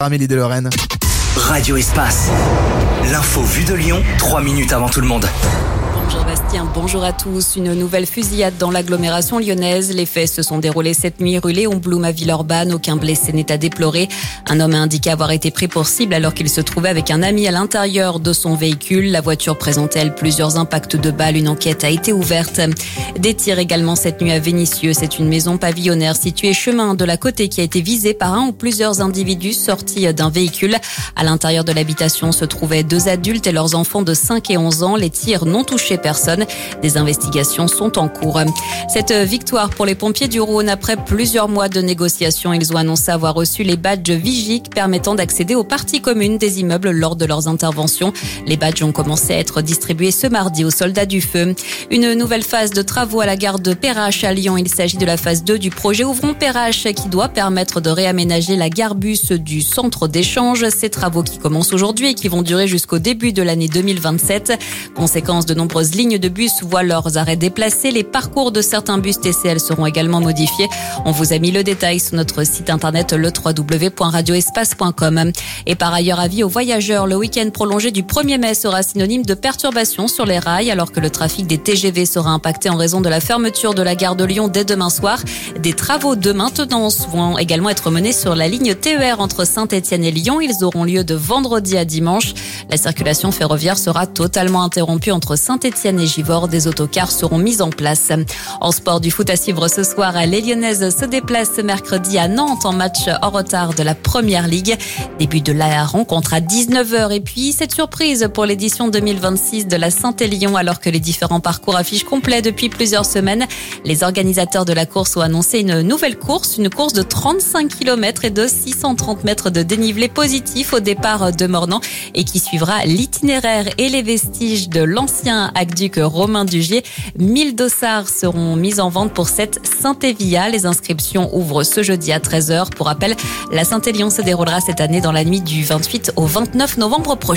Amélie de Lorraine. Radio Espace. L'info vue de Lyon, 3 minutes avant tout le monde. Bonjour Bastien, bonjour à tous. Une nouvelle fusillade dans l'agglomération lyonnaise. Les faits se sont déroulés cette nuit rue Léon Blum à Villeurbanne. Aucun blessé n'est à déplorer. Un homme a indiqué avoir été pris pour cible alors qu'il se trouvait avec un ami à l'intérieur de son véhicule. La voiture présentait, elle, plusieurs impacts de balles. Une enquête a été ouverte. Des tirs également cette nuit à Vénissieux. C'est une maison pavillonnaire située chemin de la Côté qui a été visée par un ou plusieurs individus sortis d'un véhicule. À l'intérieur de l'habitation se trouvaient 2 adultes et leurs enfants de 5 et 11 ans. Les tirs n'ont touché personne. Des investigations sont en cours. Cette victoire pour les pompiers du Rhône après plusieurs mois de négociations. Ils ont annoncé avoir reçu les badges Vigic permettant d'accéder aux parties communes des immeubles lors de leurs interventions. Les badges ont commencé à être distribués ce mardi aux soldats du feu. Une nouvelle phase de travaux à la gare de Perrache à Lyon. Il s'agit de la phase 2 du projet Ouvrons Perrache qui doit permettre de réaménager la gare bus du centre d'échange. Ces travaux qui commencent aujourd'hui et qui vont durer jusqu'au début de l'année 2027. Conséquence, de nombreuses lignes de bus voient leurs arrêts déplacés. Les parcours de certains bus TCL seront également modifiés. On vous a mis le détail sur notre site internet le www.radioespace.com. Et par ailleurs, avis aux voyageurs, le week-end prolongé du 1er mai sera synonyme de perturbations sur les rails alors que le trafic des TGV sera impacté en raison de la fermeture de la gare de Lyon dès demain soir. Des travaux de maintenance vont également être menés sur la ligne TER entre Saint-Étienne et Lyon. Ils auront lieu de vendredi à dimanche. La circulation ferroviaire sera totalement interrompue entre Saint-Étienne et Givors. Des autocars seront mis en place. En sport, du foot à suivre ce soir. Les Lyonnaises se déplacent mercredi à Nantes en match hors retard de la Première Ligue. Début de la rencontre à 19h. Et puis, cette surprise pour l'édition 2026 de la Saint-Élion alors que les différents parcours affichent complet depuis plusieurs semaines. Les organisateurs de la course ont annoncé une nouvelle course, une course de 35 km et de 630 mètres de dénivelé positif au départ de Mornan et qui suivra l'itinéraire et les vestiges de l'ancien aqueduc Romain Dugier. 1000 dossards seront mis en vente pour cette Saint-Évia. Les inscriptions ouvrent ce jeudi à 13h. Pour rappel, la Saint-Élion se déroulera cette année dans la nuit du 28 au 29 novembre prochain.